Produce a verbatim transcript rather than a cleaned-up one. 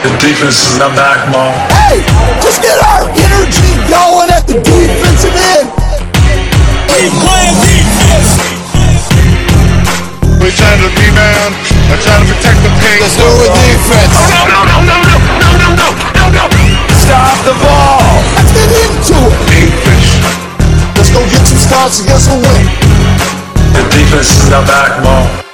The defense is not back, Mom. Hey, just get our energy going at the defensive end. We playing defense. We're trying to rebound. We're trying to protect the paint. Let's go with defense. Oh, no, no, no, no, no, no, no, no, no, no. Stop the ball. Let's get into it. Defense. Let's go get some spots and get some win. The defense is not back, Mom.